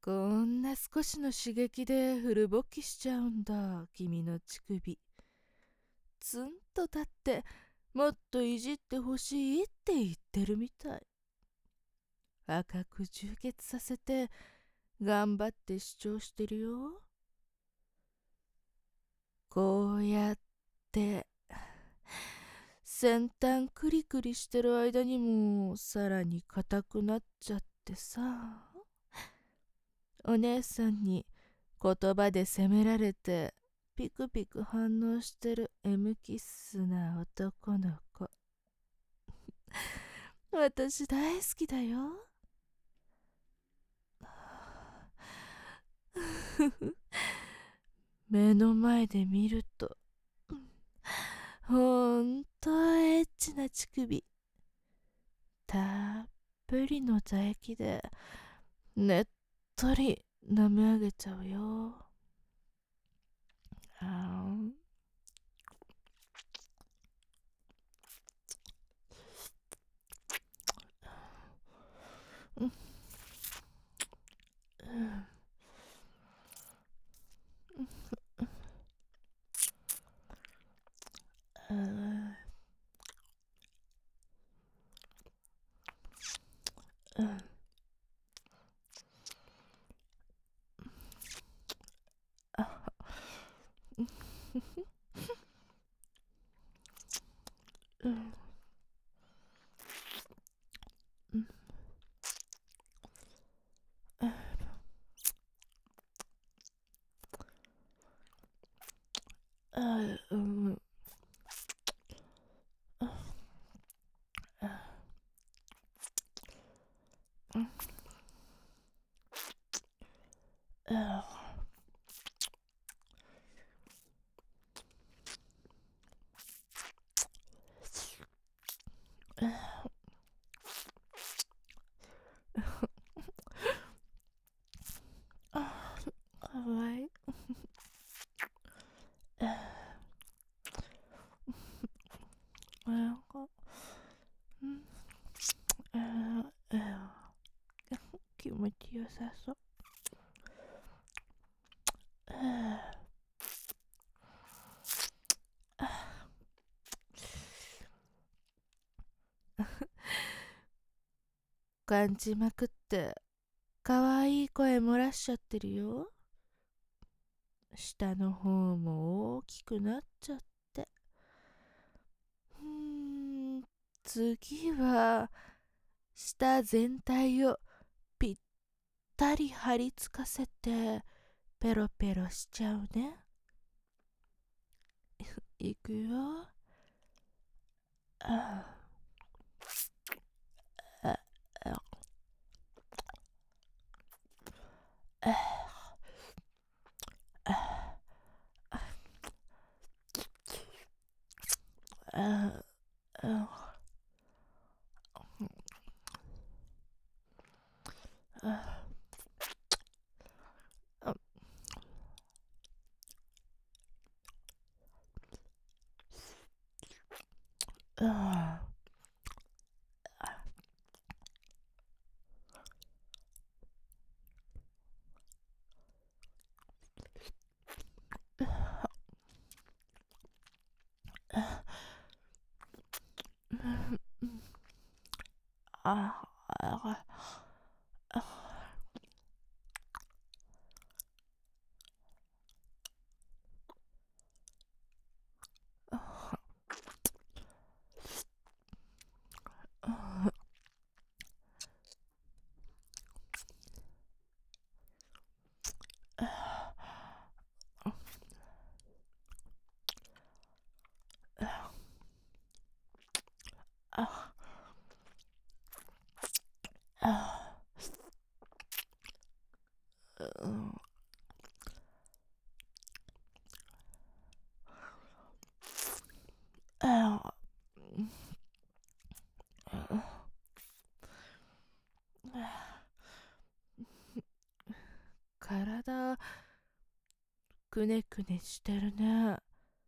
こんな少しの刺激でフル勃起しちゃうんだ、君の乳首。ツンと立って、もっといじってほしいって言ってるみたい。赤く充血させて、頑張って主張してるよ。こうやって、先端クリクリしてる間にも、さらに硬くなっちゃってさ。お姉さんに言葉で責められて、ピクピク反応してる M キッスな男の子。私大好きだよ。目の前で見ると、ほんとエッチな乳首。たっぷりの唾液で、ねっとり舐め上げちゃうよ。あん。うんうんうんうんうんうんかわいい。なんか、気持ちよさそう。感じまくって、かわいい声漏らしちゃってるよ。下の方も大きくなっちゃって。次は、下全体をぴったり張り付かせて、ペロペロしちゃうね。いくよ。ああああああああああ体くねくねしてるね。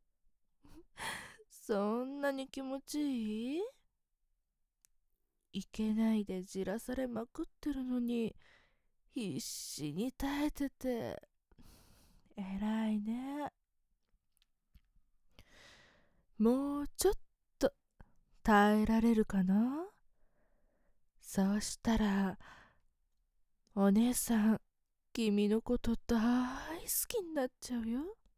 そんなに気持ちいい？いけないでじらされまくってるのに、 必死に耐えてて偉いね。もうちょっと耐えられるかな。そうしたらお姉さん君のこと大好きになっちゃうよ。